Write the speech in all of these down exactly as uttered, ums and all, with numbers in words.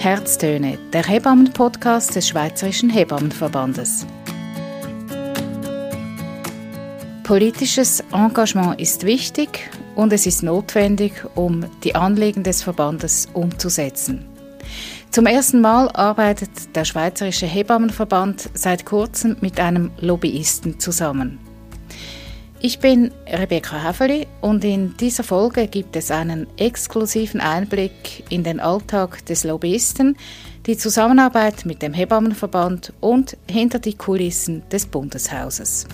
Herztöne, der Hebammen-Podcast des Schweizerischen Hebammenverbandes. Politisches Engagement ist wichtig und es ist notwendig, um die Anliegen des Verbandes umzusetzen. Zum ersten Mal arbeitet der Schweizerische Hebammenverband seit kurzem mit einem Lobbyisten zusammen. Ich bin Rebecca Häfeli und in dieser Folge gibt es einen exklusiven Einblick in den Alltag des Lobbyisten, die Zusammenarbeit mit dem Hebammenverband und hinter die Kulissen des Bundeshauses.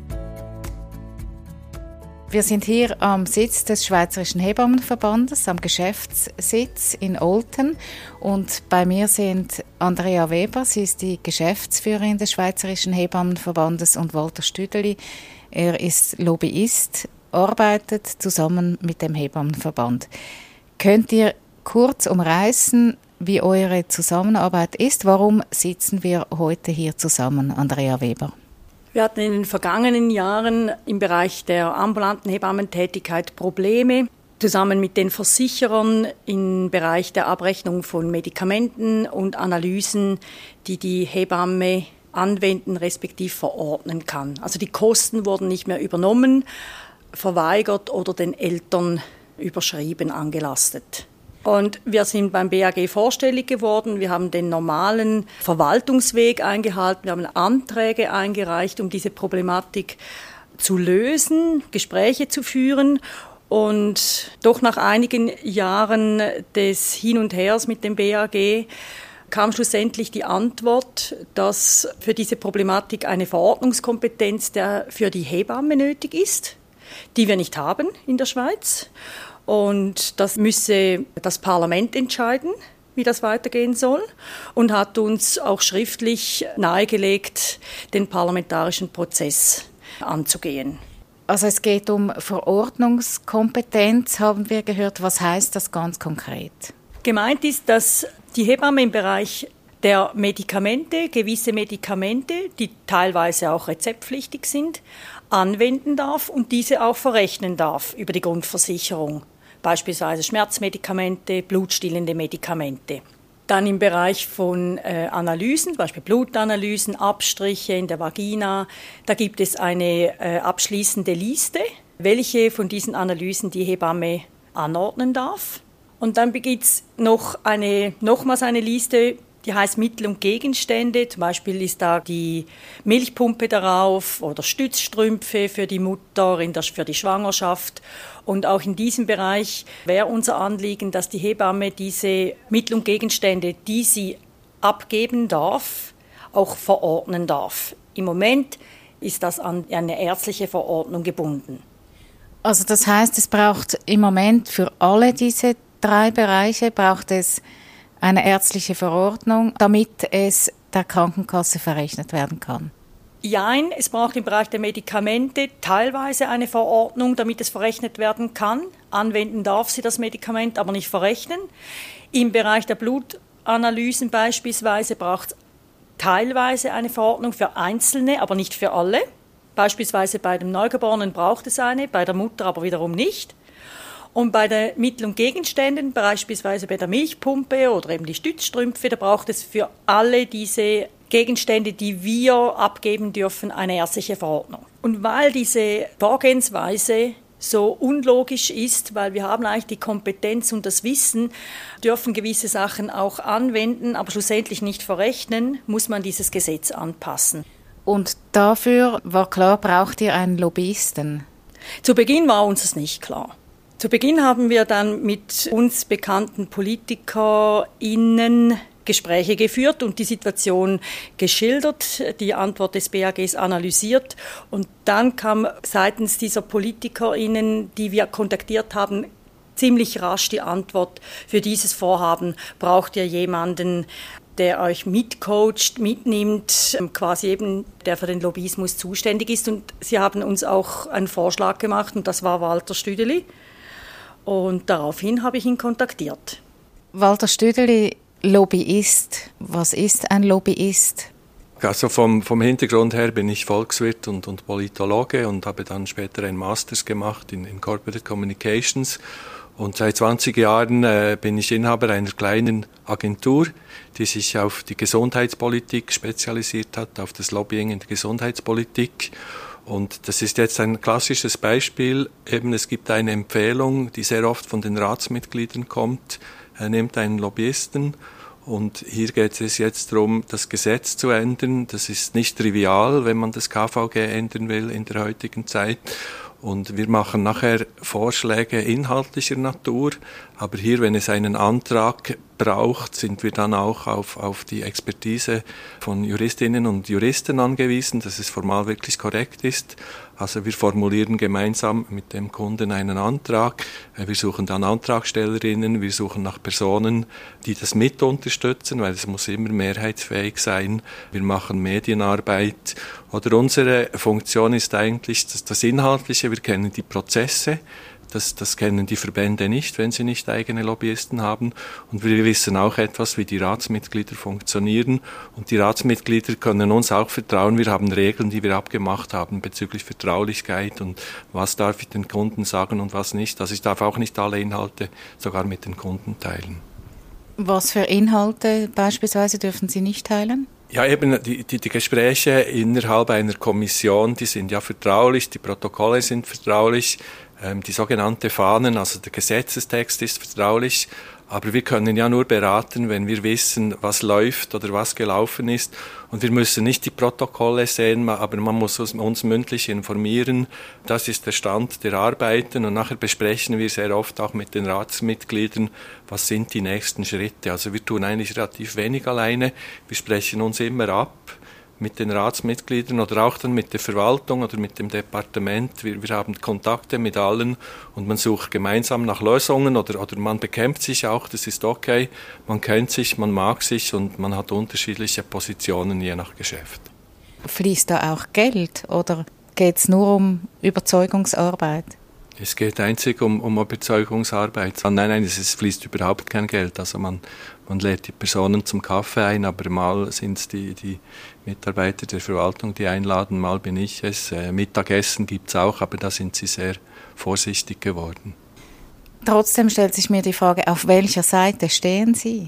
Wir sind hier am Sitz des Schweizerischen Hebammenverbandes, am Geschäftssitz in Olten. Und bei mir sind Andrea Weber, sie ist die Geschäftsführerin des Schweizerischen Hebammenverbandes, und Walter Stüdeli, er ist Lobbyist, arbeitet zusammen mit dem Hebammenverband. Könnt ihr kurz umreißen, wie eure Zusammenarbeit ist? Warum sitzen wir heute hier zusammen, Andrea Weber? Wir hatten in den vergangenen Jahren im Bereich der ambulanten Hebammentätigkeit Probleme, zusammen mit den Versicherern im Bereich der Abrechnung von Medikamenten und Analysen, die die Hebamme anwenden respektive verordnen kann. Also die Kosten wurden nicht mehr übernommen, verweigert oder den Eltern überschrieben, angelastet. Und wir sind beim B A G vorstellig geworden. Wir haben den normalen Verwaltungsweg eingehalten. Wir haben Anträge eingereicht, um diese Problematik zu lösen, Gespräche zu führen. Und doch nach einigen Jahren des Hin und Hers mit dem B A G kam schlussendlich die Antwort, dass für diese Problematik eine Verordnungskompetenz der für die Hebamme nötig ist, die wir nicht haben in der Schweiz. Und das müsse das Parlament entscheiden, wie das weitergehen soll, und hat uns auch schriftlich nahegelegt, den parlamentarischen Prozess anzugehen. Also es geht um Verordnungskompetenz, haben wir gehört. Was heißt das ganz konkret? Gemeint ist, dass die Hebamme im Bereich der Medikamente, gewisse Medikamente, die teilweise auch rezeptpflichtig sind, anwenden darf und diese auch verrechnen darf über die Grundversicherung. Beispielsweise Schmerzmedikamente, blutstillende Medikamente. Dann im Bereich von äh, Analysen, zum Beispiel Blutanalysen, Abstriche in der Vagina, da gibt es eine äh, abschließende Liste, welche von diesen Analysen die Hebamme anordnen darf. Und dann gibt es noch eine, nochmals eine Liste, die heißt Mittel und Gegenstände. Zum Beispiel ist da die Milchpumpe darauf oder Stützstrümpfe für die Mutter in der, für die Schwangerschaft. Und auch in diesem Bereich wäre unser Anliegen, dass die Hebamme diese Mittel und Gegenstände, die sie abgeben darf, auch verordnen darf. Im Moment ist das an eine ärztliche Verordnung gebunden. Also das heißt, es braucht im Moment für alle diese drei Bereiche braucht es eine ärztliche Verordnung, damit es der Krankenkasse verrechnet werden kann. Nein, es braucht im Bereich der Medikamente teilweise eine Verordnung, damit es verrechnet werden kann. Anwenden darf sie das Medikament, aber nicht verrechnen. Im Bereich der Blutanalysen beispielsweise braucht es teilweise eine Verordnung für Einzelne, aber nicht für alle. Beispielsweise bei dem Neugeborenen braucht es eine, bei der Mutter aber wiederum nicht. Und bei den Mittel und Gegenständen, beispielsweise bei der Milchpumpe oder eben die Stützstrümpfe, da braucht es für alle diese Gegenstände, die wir abgeben dürfen, eine ärztliche Verordnung. Und weil diese Vorgehensweise so unlogisch ist, weil wir haben eigentlich die Kompetenz und das Wissen, dürfen gewisse Sachen auch anwenden, aber schlussendlich nicht verrechnen, muss man dieses Gesetz anpassen. Und dafür war klar, braucht ihr einen Lobbyisten? Zu Beginn war uns das nicht klar. Zu Beginn haben wir dann mit uns bekannten PolitikerInnen Gespräche geführt und die Situation geschildert, die Antwort des B A Gs analysiert. Und dann kam seitens dieser PolitikerInnen, die wir kontaktiert haben, ziemlich rasch die Antwort: Für dieses Vorhaben braucht ihr jemanden, der euch mitcoacht, mitnimmt, quasi eben der für den Lobbyismus zuständig ist. Und sie haben uns auch einen Vorschlag gemacht und das war Walter Stüdeli. Und daraufhin habe ich ihn kontaktiert. Walter Stüdeli, Lobbyist. Was ist ein Lobbyist? Also vom, vom Hintergrund her bin ich Volkswirt und, und Politologe und habe dann später einen Masters gemacht in, in Corporate Communications Und seit zwanzig Jahren äh, bin ich Inhaber einer kleinen Agentur, die sich auf die Gesundheitspolitik spezialisiert hat, auf das Lobbying in der Gesundheitspolitik. Und das ist jetzt ein klassisches Beispiel. Eben, es gibt eine Empfehlung, die sehr oft von den Ratsmitgliedern kommt. Er nimmt einen Lobbyisten. Und hier geht es jetzt darum, das Gesetz zu ändern. Das ist nicht trivial, wenn man das K V G ändern will in der heutigen Zeit. Und wir machen nachher Vorschläge inhaltlicher Natur. Aber hier, wenn es einen Antrag braucht, sind wir dann auch auf, auf die Expertise von Juristinnen und Juristen angewiesen, dass es formal wirklich korrekt ist. Also wir formulieren gemeinsam mit dem Kunden einen Antrag. Wir suchen dann Antragstellerinnen, wir suchen nach Personen, die das mit unterstützen, weil es muss immer mehrheitsfähig sein. Wir machen Medienarbeit. Oder unsere Funktion ist eigentlich das, das Inhaltliche. Wir kennen die Prozesse. Das, das kennen die Verbände nicht, wenn sie nicht eigene Lobbyisten haben. Und wir wissen auch etwas, wie die Ratsmitglieder funktionieren. Und die Ratsmitglieder können uns auch vertrauen. Wir haben Regeln, die wir abgemacht haben bezüglich Vertraulichkeit und was darf ich den Kunden sagen und was nicht. Also ich darf auch nicht alle Inhalte sogar mit den Kunden teilen. Was für Inhalte beispielsweise dürfen Sie nicht teilen? Ja, eben die, die, die Gespräche innerhalb einer Kommission, die sind ja vertraulich, die Protokolle sind vertraulich, ähm, die sogenannte Fahnen, also der Gesetzestext ist vertraulich, aber wir können ja nur beraten, wenn wir wissen, was läuft oder was gelaufen ist. Und wir müssen nicht die Protokolle sehen, aber man muss uns mündlich informieren. Das ist der Stand der Arbeiten. Und nachher besprechen wir sehr oft auch mit den Ratsmitgliedern, was sind die nächsten Schritte. Also wir tun eigentlich relativ wenig alleine. Wir sprechen uns immer ab mit den Ratsmitgliedern oder auch dann mit der Verwaltung oder mit dem Departement. Wir, wir haben Kontakte mit allen und man sucht gemeinsam nach Lösungen oder, oder man bekämpft sich auch, das ist okay. Man kennt sich, man mag sich und man hat unterschiedliche Positionen je nach Geschäft. Fließt da auch Geld oder geht es nur um Überzeugungsarbeit? Es geht einzig um, um Überzeugungsarbeit. Nein, nein, es fließt überhaupt kein Geld. Also man, man lädt die Personen zum Kaffee ein, aber mal sind es die, die Mitarbeiter der Verwaltung, die einladen, mal bin ich es. Äh, Mittagessen gibt es auch, aber da sind sie sehr vorsichtig geworden. Trotzdem stellt sich mir die Frage, auf welcher Seite stehen Sie?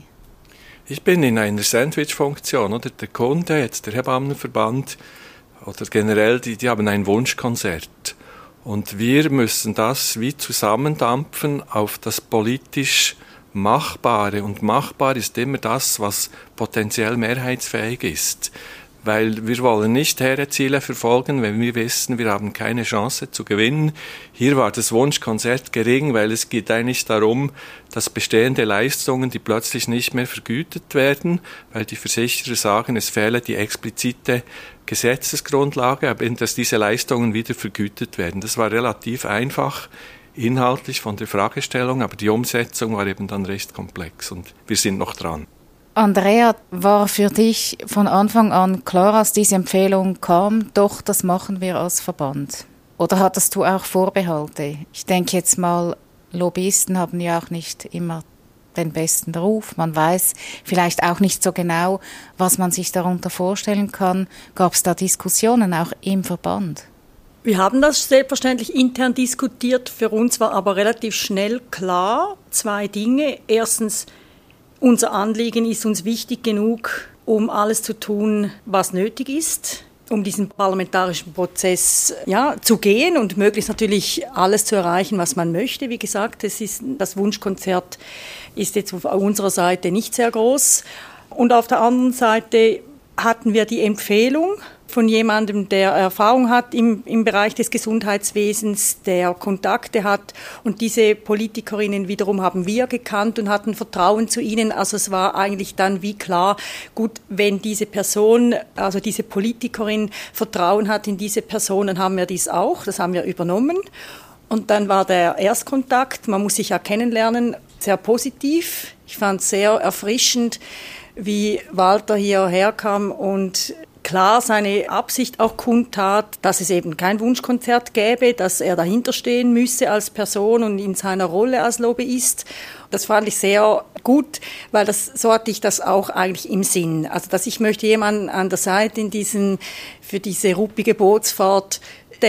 Ich bin in einer Sandwich-Funktion, oder? Der Kunde, jetzt der Hebammenverband oder generell, die, die haben ein Wunschkonzert. Und wir müssen das wie zusammendampfen auf das politisch Machbare. Und machbar ist immer das, was potenziell mehrheitsfähig ist. Weil wir wollen nicht hehre Ziele verfolgen, wenn wir wissen, wir haben keine Chance zu gewinnen. Hier war das Wunschkonzert gering, weil es geht eigentlich darum, dass bestehende Leistungen, die plötzlich nicht mehr vergütet werden, weil die Versicherer sagen, es fehle die explizite Gesetzesgrundlage, aber dass diese Leistungen wieder vergütet werden. Das war relativ einfach, inhaltlich von der Fragestellung, aber die Umsetzung war eben dann recht komplex und wir sind noch dran. Andrea, war für dich von Anfang an klar, als diese Empfehlung kam, doch, das machen wir als Verband? Oder hattest du auch Vorbehalte? Ich denke jetzt mal, Lobbyisten haben ja auch nicht immer den besten Ruf. Man weiß vielleicht auch nicht so genau, was man sich darunter vorstellen kann. Gab es da Diskussionen auch im Verband? Wir haben das selbstverständlich intern diskutiert. Für uns war aber relativ schnell klar, zwei Dinge. Erstens, unser Anliegen ist uns wichtig genug, um alles zu tun, was nötig ist, um diesen parlamentarischen Prozess ja, zu gehen und möglichst natürlich alles zu erreichen, was man möchte. Wie gesagt, es ist, das Wunschkonzert ist jetzt auf unserer Seite nicht sehr groß. Und auf der anderen Seite hatten wir die Empfehlung von jemandem, der Erfahrung hat im, im Bereich des Gesundheitswesens, der Kontakte hat. Und diese Politikerinnen wiederum haben wir gekannt und hatten Vertrauen zu ihnen. Also es war eigentlich dann wie klar, gut, wenn diese Person, also diese Politikerin Vertrauen hat in diese Person, dann haben wir dies auch. Das haben wir übernommen. Und dann war der Erstkontakt, man muss sich ja kennenlernen, sehr positiv. Ich fand es sehr erfrischend, wie Walter hierher kam und klar seine Absicht auch kundtat, dass es eben kein Wunschkonzert gäbe, dass er dahinter stehen müsse als Person und in seiner Rolle als Lobbyist. Das fand ich sehr gut, weil das, so hatte ich das auch eigentlich im Sinn. Also, dass ich möchte jemanden an der Seite in diesen, für diese ruppige Bootsfahrt, der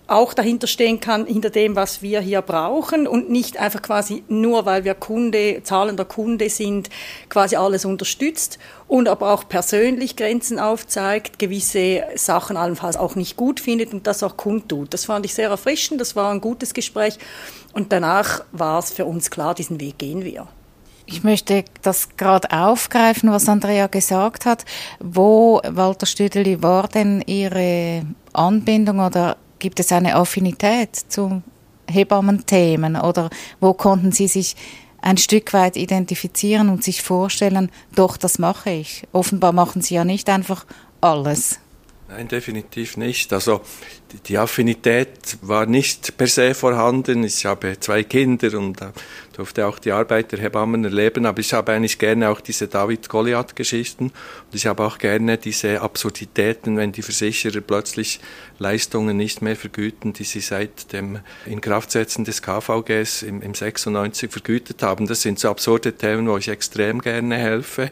auch dahinter stehen kann, hinter dem, was wir hier brauchen und nicht einfach quasi nur, weil wir Kunde, zahlender Kunde sind, quasi alles unterstützt und aber auch persönlich Grenzen aufzeigt, gewisse Sachen allenfalls auch nicht gut findet und das auch kundtut. Das fand ich sehr erfrischend, das war ein gutes Gespräch und danach war es für uns klar, diesen Weg gehen wir. Ich möchte das gerade aufgreifen, was Andrea gesagt hat. Wo, Walter Stüdeli, war denn Ihre Anbindung oder gibt es eine Affinität zu Hebammenthemen oder wo konnten Sie sich ein Stück weit identifizieren und sich vorstellen, doch, das mache ich? Offenbar machen Sie ja nicht einfach alles. Nein, definitiv nicht. Also die Affinität war nicht per se vorhanden. Ich habe zwei Kinder und durfte auch die Arbeit der Hebammen erleben, aber ich habe eigentlich gerne auch diese David-Goliath-Geschichten und ich habe auch gerne diese Absurditäten, wenn die Versicherer plötzlich Leistungen nicht mehr vergüten, die sie seit dem Inkraftsetzen des K V Gs im, im sechsundneunzig vergütet haben. Das sind so absurde Themen, wo ich extrem gerne helfe.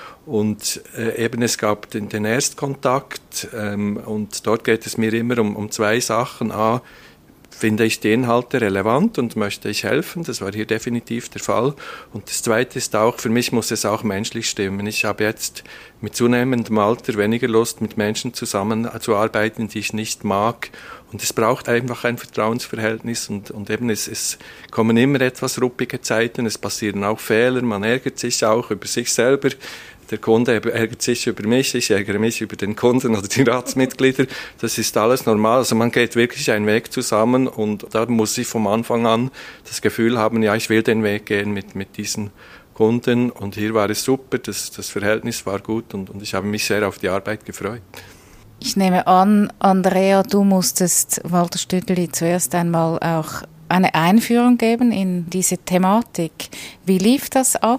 Und äh, eben es gab den, den Erstkontakt ähm, und dort geht es mir immer um, um zwei Sachen. A, finde ich die Inhalte relevant und möchte ich helfen, das war hier definitiv der Fall. Und das Zweite ist auch, für mich muss es auch menschlich stimmen. Ich habe jetzt mit zunehmendem Alter weniger Lust, mit Menschen zusammenzuarbeiten, die ich nicht mag. Und es braucht einfach ein Vertrauensverhältnis und, und eben es, es kommen immer etwas ruppige Zeiten, es passieren auch Fehler, man ärgert sich auch über sich selber. Der Kunde ärgert sich über mich, ich ärgere mich über den Kunden oder die Ratsmitglieder. Das ist alles normal. Also man geht wirklich einen Weg zusammen und da muss ich vom Anfang an das Gefühl haben, ja, ich will den Weg gehen mit, mit diesen Kunden. Und hier war es super, das, das Verhältnis war gut und, und ich habe mich sehr auf die Arbeit gefreut. Ich nehme an, Andrea, du musstest Walter Stüdeli zuerst einmal auch eine Einführung geben in diese Thematik. Wie lief das ab?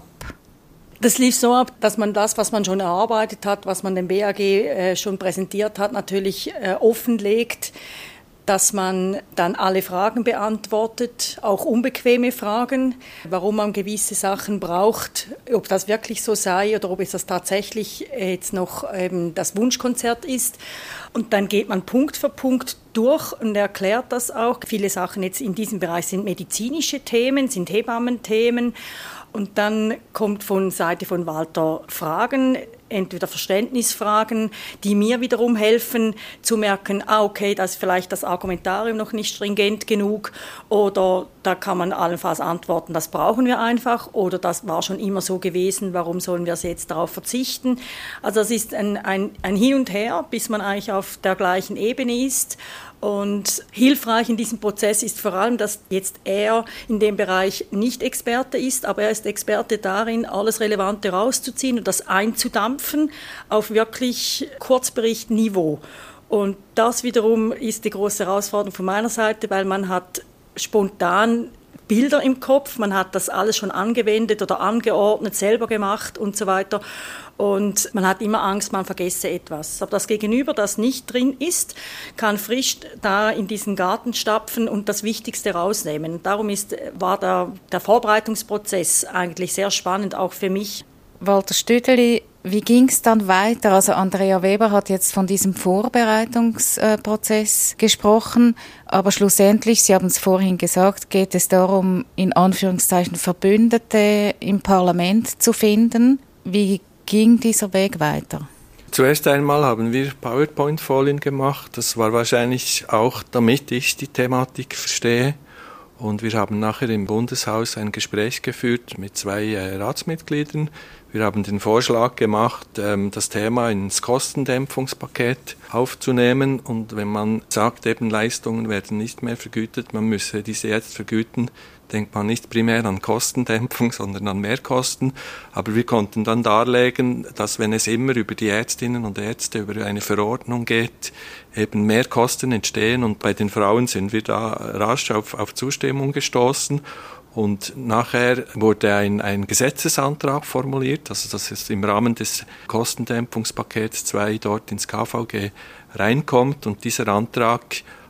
Das lief so ab, dass man das, was man schon erarbeitet hat, was man dem B A G äh, schon präsentiert hat, natürlich äh, offenlegt, dass man dann alle Fragen beantwortet, auch unbequeme Fragen, warum man gewisse Sachen braucht, ob das wirklich so sei oder ob es das tatsächlich jetzt noch ähm, das Wunschkonzert ist. Und dann geht man Punkt für Punkt durch und erklärt das auch. Viele Sachen jetzt in diesem Bereich sind medizinische Themen, sind Hebammenthemen. Und dann kommt von Seite von Walter Fragen, entweder Verständnisfragen, die mir wiederum helfen zu merken, ah okay, da ist vielleicht das Argumentarium noch nicht stringent genug oder da kann man allenfalls antworten, das brauchen wir einfach oder das war schon immer so gewesen, warum sollen wir jetzt darauf verzichten? Also es ist ein, ein, ein Hin und Her, bis man eigentlich auf der gleichen Ebene ist. Und hilfreich in diesem Prozess ist vor allem, dass jetzt er in dem Bereich nicht Experte ist, aber er ist Experte darin, alles Relevante rauszuziehen und das einzudampfen auf wirklich Kurzberichtniveau. Und das wiederum ist die große Herausforderung von meiner Seite, weil man hat spontan Bilder im Kopf, man hat das alles schon angewendet oder angeordnet, selber gemacht und so weiter. Und man hat immer Angst, man vergesse etwas. Aber das Gegenüber, das nicht drin ist, kann frisch da in diesen Garten stapfen und das Wichtigste rausnehmen. Darum ist, war der, der Vorbereitungsprozess eigentlich sehr spannend, auch für mich. Walter Stüdeli, wie ging es dann weiter? Also Andrea Weber hat jetzt von diesem Vorbereitungsprozess gesprochen, aber schlussendlich, Sie haben es vorhin gesagt, geht es darum, in Anführungszeichen Verbündete im Parlament zu finden. Wie ging dieser Weg weiter? Zuerst einmal haben wir PowerPoint-Folien gemacht. Das war wahrscheinlich auch, damit ich die Thematik verstehe. Und wir haben nachher im Bundeshaus ein Gespräch geführt mit zwei äh, Ratsmitgliedern. Wir haben den Vorschlag gemacht, ähm, das Thema ins Kostendämpfungspaket aufzunehmen. Und wenn man sagt, eben Leistungen werden nicht mehr vergütet, man müsse diese jetzt vergüten, denkt man nicht primär an Kostendämpfung, sondern an Mehrkosten. Aber wir konnten dann darlegen, dass wenn es immer über die Ärztinnen und Ärzte, über eine Verordnung geht, eben mehr Kosten entstehen. Und bei den Frauen sind wir da rasch auf, auf Zustimmung gestoßen. Und nachher wurde ein, ein Gesetzesantrag formuliert, also dass es im Rahmen des Kostendämpfungspakets zwei dort ins K V G reinkommt. Und dieser Antrag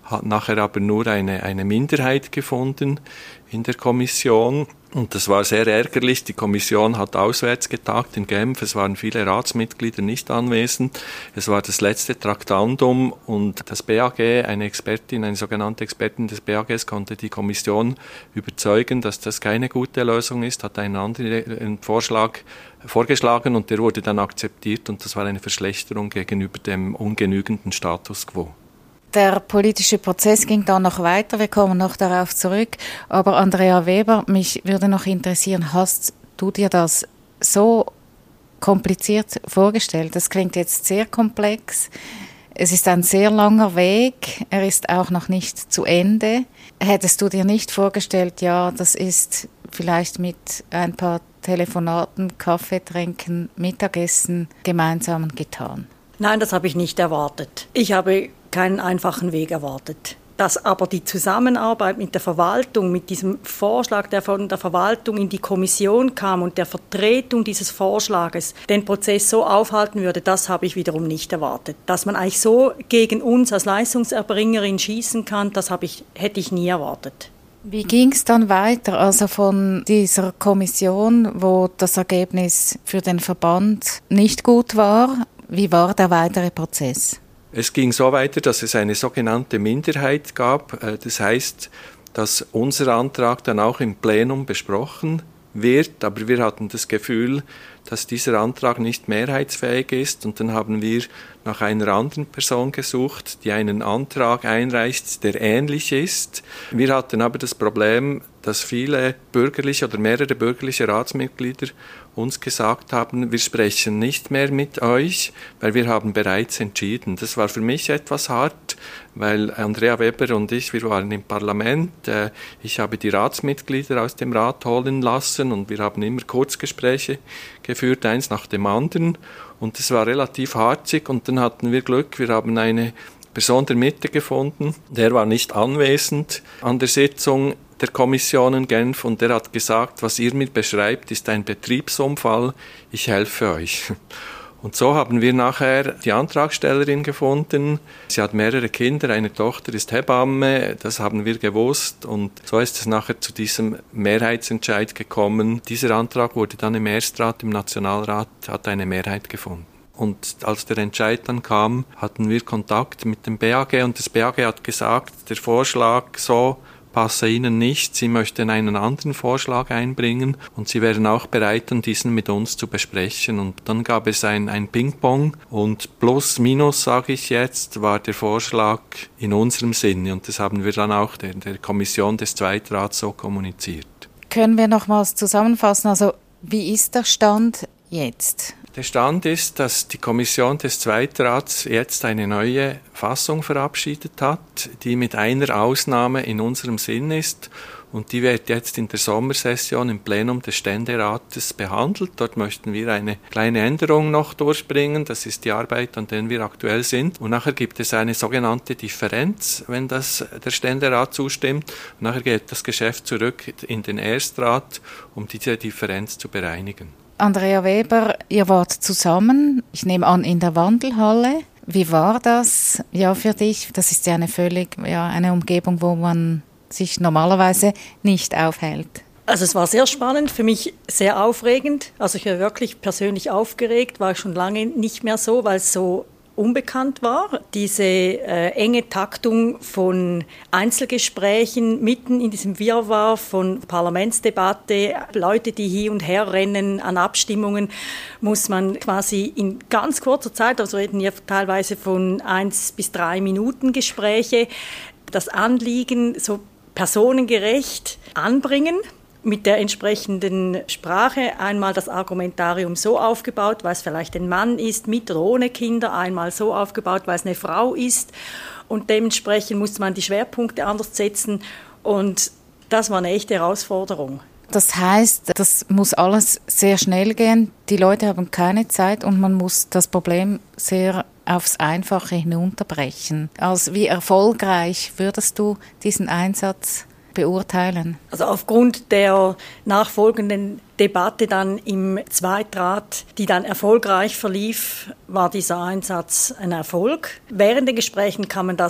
hat nachher aber nur eine, eine Minderheit gefunden in der Kommission. Und das war sehr ärgerlich. Die Kommission hat auswärts getagt in Genf. Es waren viele Ratsmitglieder nicht anwesend. Es war das letzte Traktandum und das B A G, eine Expertin, eine sogenannte Expertin des B A Gs, konnte die Kommission überzeugen, dass das keine gute Lösung ist, hat einen anderen Vorschlag vorgeschlagen und der wurde dann akzeptiert und das war eine Verschlechterung gegenüber dem ungenügenden Status quo. Der politische Prozess ging dann noch weiter, wir kommen noch darauf zurück. Aber Andrea Weber, mich würde noch interessieren, hast du dir das so kompliziert vorgestellt? Das klingt jetzt sehr komplex. Es ist ein sehr langer Weg, er ist auch noch nicht zu Ende. Hättest du dir nicht vorgestellt, ja, das ist vielleicht mit ein paar Telefonaten, Kaffee trinken, Mittagessen gemeinsam getan? Nein, das habe ich nicht erwartet. Ich habe keinen einfachen Weg erwartet. Dass aber die Zusammenarbeit mit der Verwaltung, mit diesem Vorschlag, der von der Verwaltung in die Kommission kam und der Vertretung dieses Vorschlages den Prozess so aufhalten würde, das habe ich wiederum nicht erwartet. Dass man eigentlich so gegen uns als Leistungserbringerin schießen kann, das habe ich, hätte ich nie erwartet. Wie ging es dann weiter, also von dieser Kommission, wo das Ergebnis für den Verband nicht gut war? Wie war der weitere Prozess? Es ging so weiter, dass es eine sogenannte Minderheit gab. Das heißt, dass unser Antrag dann auch im Plenum besprochen wird, aber wir hatten das Gefühl, dass dieser Antrag nicht mehrheitsfähig ist und dann haben wir nach einer anderen Person gesucht, die einen Antrag einreicht, der ähnlich ist. Wir hatten aber das Problem, dass viele bürgerliche oder mehrere bürgerliche Ratsmitglieder uns gesagt haben, wir sprechen nicht mehr mit euch, weil wir haben bereits entschieden. Das war für mich etwas hart, weil Andrea Weber und ich, wir waren im Parlament. Ich habe die Ratsmitglieder aus dem Rat holen lassen und wir haben immer Kurzgespräche geführt, eins nach dem anderen. Und es war relativ harzig und dann hatten wir Glück, wir haben eine Person der Mitte gefunden, der war nicht anwesend an der Sitzung der Kommission in Genf und der hat gesagt, was ihr mir beschreibt, ist ein Betriebsunfall, ich helfe euch. Und so haben wir nachher die Antragstellerin gefunden. Sie hat mehrere Kinder, eine Tochter ist Hebamme, das haben wir gewusst und so ist es nachher zu diesem Mehrheitsentscheid gekommen. Dieser Antrag wurde dann im Erstrat, im Nationalrat, hat eine Mehrheit gefunden. Und als der Entscheid dann kam, hatten wir Kontakt mit dem B A G und das B A G hat gesagt, der Vorschlag so passe Ihnen nicht, Sie möchten einen anderen Vorschlag einbringen und Sie wären auch bereit, diesen mit uns zu besprechen. Und dann gab es ein, ein Ping-Pong und plus, minus, sage ich jetzt, war der Vorschlag in unserem Sinne und das haben wir dann auch der, der Kommission des Zweitrats so kommuniziert. Können wir nochmals zusammenfassen, also wie ist der Stand jetzt? Der Stand ist, dass die Kommission des Zweitrats jetzt eine neue Fassung verabschiedet hat, die mit einer Ausnahme in unserem Sinn ist und die wird jetzt in der Sommersession im Plenum des Ständerates behandelt. Dort möchten wir eine kleine Änderung noch durchbringen, das ist die Arbeit, an der wir aktuell sind. Und nachher gibt es eine sogenannte Differenz, wenn das der Ständerat zustimmt. Und nachher geht das Geschäft zurück in den Erstrat, um diese Differenz zu bereinigen. Andrea Weber, ihr wart zusammen, ich nehme an, in der Wandelhalle. Wie war das ja für dich? Das ist ja eine völlig, ja, eine Umgebung, wo man sich normalerweise nicht aufhält. Also es war sehr spannend, für mich sehr aufregend. Also ich war wirklich persönlich aufgeregt, war schon lange nicht mehr so, weil es so unbekannt war. Diese äh, enge Taktung von Einzelgesprächen mitten in diesem Wirrwarr von Parlamentsdebatte, Leute, die hin und her rennen an Abstimmungen, muss man quasi in ganz kurzer Zeit, also reden wir teilweise von eins bis drei Minuten Gespräche, das Anliegen so personengerecht anbringen. Mit der entsprechenden Sprache einmal das Argumentarium so aufgebaut, weil es vielleicht ein Mann ist, mit oder ohne Kinder, einmal so aufgebaut, weil es eine Frau ist und dementsprechend musste man die Schwerpunkte anders setzen und das war eine echte Herausforderung. Das heißt, das muss alles sehr schnell gehen, die Leute haben keine Zeit und man muss das Problem sehr aufs Einfache hinunterbrechen. Also wie erfolgreich würdest du diesen Einsatz beurteilen? Also aufgrund der nachfolgenden Debatte dann im Zweitrat, die dann erfolgreich verlief, war dieser Einsatz ein Erfolg. Während den Gesprächen kann man das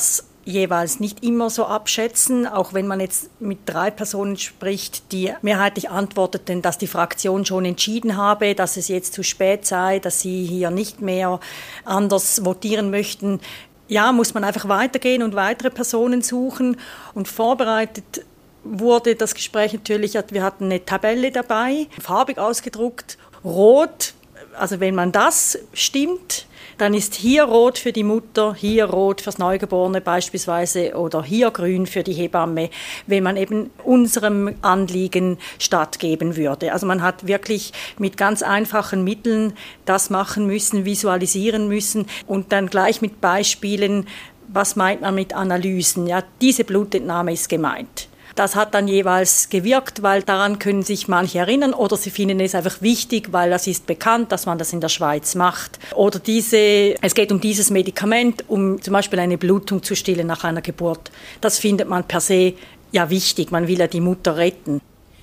jeweils nicht immer so abschätzen, auch wenn man jetzt mit drei Personen spricht, die mehrheitlich antworteten, dass die Fraktion schon entschieden habe, dass es jetzt zu spät sei, dass sie hier nicht mehr anders votieren möchten. Ja, muss man einfach weitergehen und weitere Personen suchen. Und vorbereitet wurde das Gespräch natürlich, wir hatten eine Tabelle dabei, farbig ausgedruckt, rot. Also wenn man das stimmt, dann ist hier rot für die Mutter, hier rot fürs Neugeborene beispielsweise oder hier grün für die Hebamme, wenn man eben unserem Anliegen stattgeben würde. Also man hat wirklich mit ganz einfachen Mitteln das machen müssen, visualisieren müssen und dann gleich mit Beispielen, was meint man mit Analysen? Ja, diese Blutentnahme ist gemeint. Das hat dann jeweils gewirkt, weil daran können sich manche erinnern oder sie finden es einfach wichtig, weil das ist bekannt, dass man das in der Schweiz macht. Oder diese, es geht um dieses Medikament, um zum Beispiel eine Blutung zu stillen nach einer Geburt. Das findet man per se ja wichtig, man will ja die Mutter retten.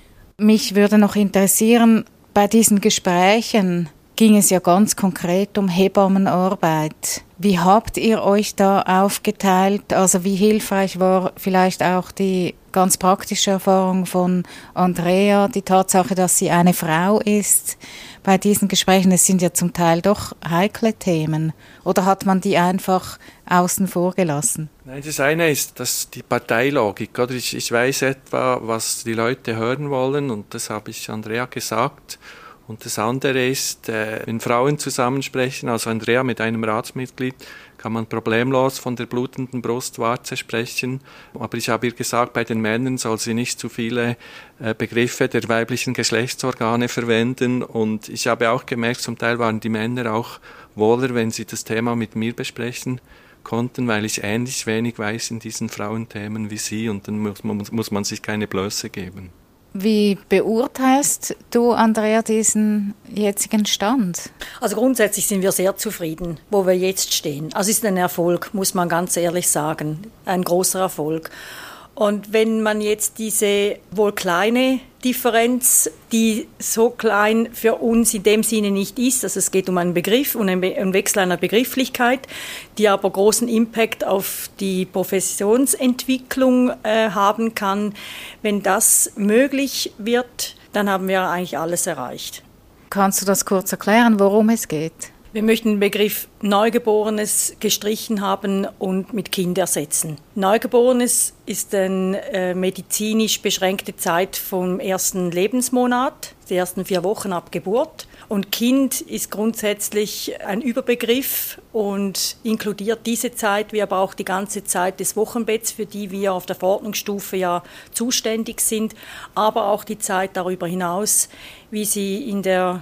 Mich würde noch interessieren, bei diesen Gesprächen ging es ja ganz konkret um Hebammenarbeit. Wie habt ihr euch da aufgeteilt? Also wie hilfreich war vielleicht auch die ganz praktische Erfahrung von Andrea, die Tatsache, dass sie eine Frau ist bei diesen Gesprächen? Es sind ja zum Teil doch heikle Themen. Oder hat man die einfach außen vor gelassen? Nein, das eine ist dass die Parteilogik. Oder? Ich, ich weiß etwa, was die Leute hören wollen und das habe ich Andrea gesagt. Und das andere ist, äh, wenn Frauen zusammensprechen, also Andrea mit einem Ratsmitglied, kann man problemlos von der blutenden Brustwarze sprechen. Aber ich habe ihr gesagt, bei den Männern soll sie nicht zu viele äh, Begriffe der weiblichen Geschlechtsorgane verwenden. Und ich habe auch gemerkt, zum Teil waren die Männer auch wohler, wenn sie das Thema mit mir besprechen konnten, weil ich ähnlich wenig weiß in diesen Frauenthemen wie sie. Und dann muss man, muss man sich keine Blöße geben. Wie beurteilst du, Andrea, diesen jetzigen Stand? Also grundsätzlich sind wir sehr zufrieden, wo wir jetzt stehen. Also es ist ein Erfolg, muss man ganz ehrlich sagen, ein großer Erfolg. Und wenn man jetzt diese wohl kleine Differenz, die so klein für uns in dem Sinne nicht ist, also es geht um einen Begriff und einen Wechsel einer Begrifflichkeit, die aber großen Impact auf die Professionsentwicklung äh, haben kann, wenn das möglich wird, dann haben wir eigentlich alles erreicht. Kannst du das kurz erklären, worum es geht? Wir möchten den Begriff Neugeborenes gestrichen haben und mit Kind ersetzen. Neugeborenes ist eine äh, medizinisch beschränkte Zeit vom ersten Lebensmonat, die ersten vier Wochen ab Geburt. Und Kind ist grundsätzlich ein Überbegriff und inkludiert diese Zeit, wie aber auch die ganze Zeit des Wochenbetts, für die wir auf der Verordnungsstufe ja zuständig sind, aber auch die Zeit darüber hinaus, wie sie in der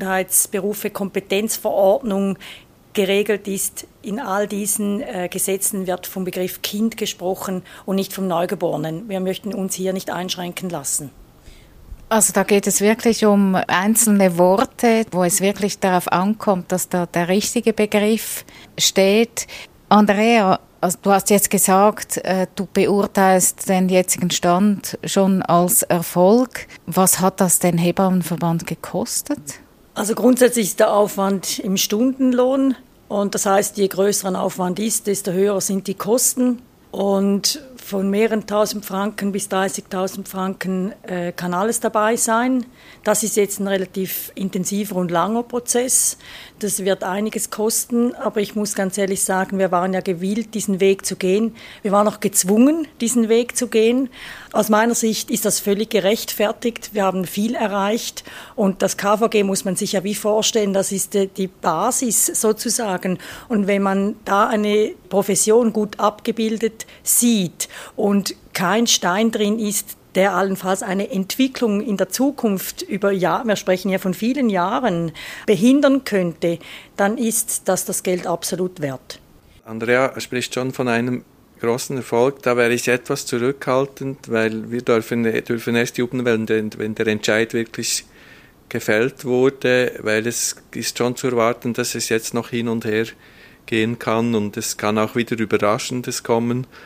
Gesundheitsberufe-Kompetenzverordnung geregelt ist. In all diesen äh, Gesetzen wird vom Begriff Kind gesprochen und nicht vom Neugeborenen. Wir möchten uns hier nicht einschränken lassen. Also da geht es wirklich um einzelne Worte, wo es wirklich darauf ankommt, dass da der richtige Begriff steht. Andrea, also du hast jetzt gesagt, äh, du beurteilst den jetzigen Stand schon als Erfolg. Was hat das den Hebammenverband gekostet? Also grundsätzlich ist der Aufwand im Stundenlohn und das heißt, je größer ein Aufwand ist, desto höher sind die Kosten. Und von mehreren tausend Franken bis dreißigtausend Franken äh, kann alles dabei sein. Das ist jetzt ein relativ intensiver und langer Prozess. Das wird einiges kosten, aber ich muss ganz ehrlich sagen, wir waren ja gewillt, diesen Weg zu gehen. Wir waren auch gezwungen, diesen Weg zu gehen. Aus meiner Sicht ist das völlig gerechtfertigt. Wir haben viel erreicht und das K V G muss man sich ja wie vorstellen, das ist die Basis sozusagen. Und wenn man da eine Profession gut abgebildet sieht und kein Stein drin ist, der allenfalls eine Entwicklung in der Zukunft über Jahre, wir sprechen ja von vielen Jahren, behindern könnte, dann ist das das Geld absolut wert. Andrea spricht schon von einem großen Erfolg. Da wäre ich etwas zurückhaltend, weil wir dürfen, dürfen erst jubeln, wenn der, wenn der Entscheid wirklich gefällt wurde, weil es ist schon zu erwarten, dass es jetzt noch hin und her gehen kann und es kann auch wieder Überraschendes kommen.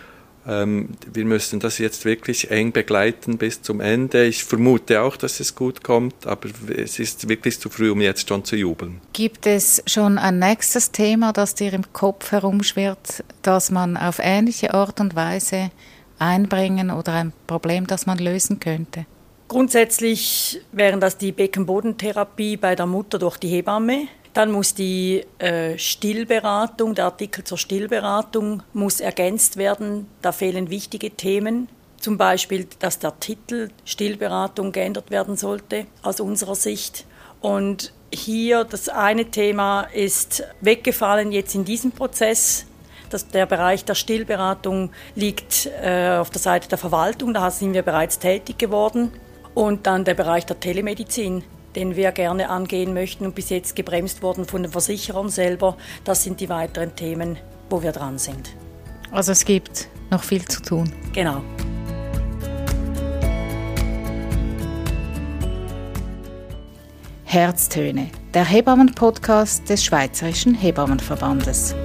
Ähm, wir müssen das jetzt wirklich eng begleiten bis zum Ende. Ich vermute auch, dass es gut kommt, aber es ist wirklich zu früh, um jetzt schon zu jubeln. Gibt es schon ein nächstes Thema, das dir im Kopf herumschwirrt, das man auf ähnliche Art und Weise einbringen oder ein Problem, das man lösen könnte? Grundsätzlich wären das die Beckenbodentherapie bei der Mutter durch die Hebamme. Dann muss die äh, Stillberatung, der Artikel zur Stillberatung muss ergänzt werden. Da fehlen wichtige Themen. Zum Beispiel, dass der Titel Stillberatung geändert werden sollte, aus unserer Sicht. Und hier das eine Thema ist weggefallen jetzt in diesem Prozess. Das, der Bereich der Stillberatung liegt äh, auf der Seite der Verwaltung, da sind wir bereits tätig geworden. Und dann der Bereich der Telemedizin, den wir gerne angehen möchten und bis jetzt gebremst wurden von den Versicherern selber. Das sind die weiteren Themen, wo wir dran sind. Also es gibt noch viel zu tun. Genau. Herztöne, der Hebammen-Podcast des Schweizerischen Hebammenverbandes.